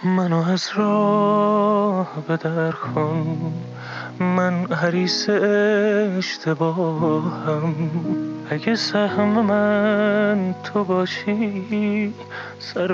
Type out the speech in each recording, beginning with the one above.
منو از راه به در کن، من حریص اشتباهم. اگه سهم من تو باشی، سر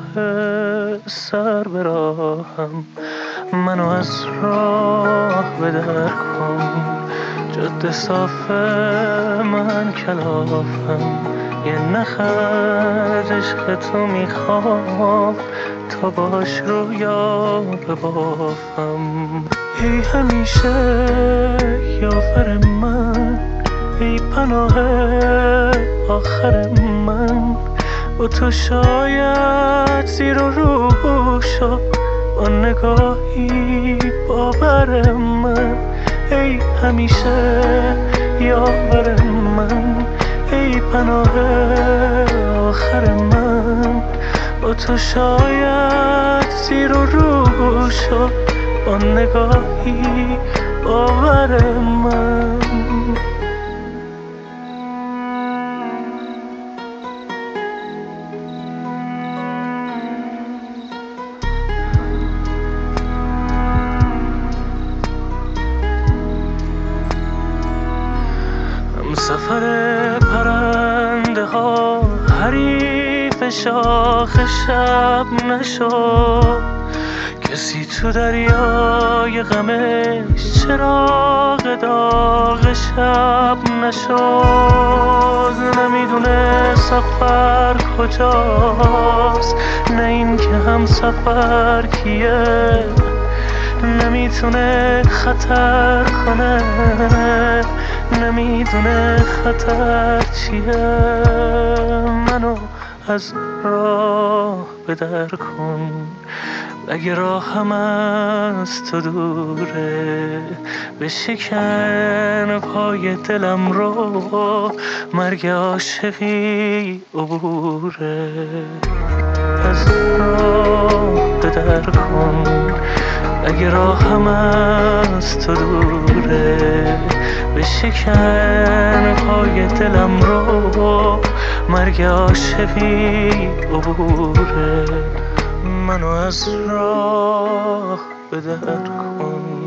به راهم. منو از راه به در کن، جاده صاف من کلافم. یه نخ عشق تو میخوام، تا باش رویا ببافم. ای همیشه یاور من، ای پناه آخر من. با تو شاید زیر و رو شد، با نگاهی باور من. ای همیشه یاور من، ای پناه آخر من. با تو شاید زیر و رو شد، با نگاهی باور من. هم سفر پرنده ها، حریف شاخ شب نشد. کسی تو دریای غمش چراغ داغ شب نشد. نمیدونه سفر کجاست، نه این که هم سفر کیه. نمیتونه خطر کنه، نمیدونه خطر چیه. منو از راه به در کن، اگه راهم از تو دوره. بشکن پای دلم رو، مرگ عاشقی عبوره. از راه به در کن، اگه راهم از تو دوره. بشکن پای دلم رو، مرگ عاشقی عبوره. منو از راه به در کن.